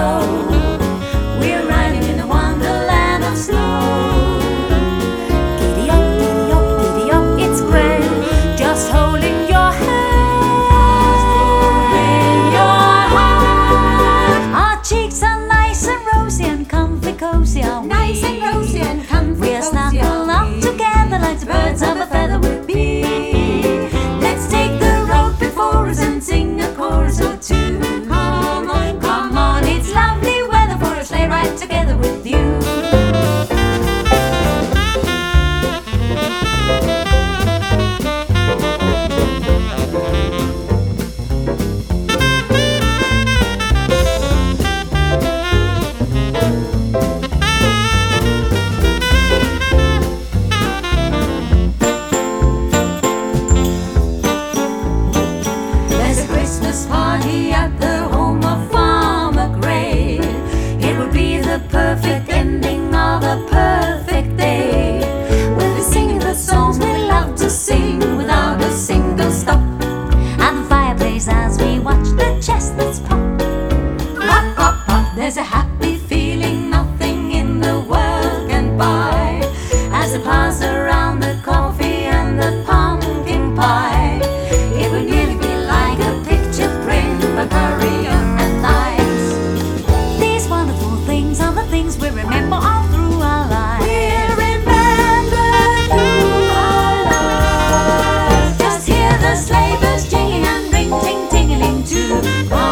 go. We're riding in a wonderland of snow. Giddy up, it's grand, just holding your hand. Holding your hand. Our cheeks are nice and rosy and comfy cozy, are we? Nice and rosy and comfy We're cozy, snuggled are up we? together like the birds of a feather would be. Let's take the road before us and sing a chorus or two. Come on, it's lovely weather for a sleigh ride together with you. There's a Christmas party at the home of Farmer Gray. It would be the perfect ending of a perfect day. We'll be singing the songs we love to sing without a single stop. At the fireplace as we watch the chestnuts pop. Pop, pop, pop. There's a happy feeling nothing in the world can buy. As they pass around the coffee and the pumpkin pie, it would nearly be like a picture print by Currier and Ives. These wonderful things are the things we remember all through our lives. We remember through our lives. Just hear the sleigh bells jingling and ring ting tingling too.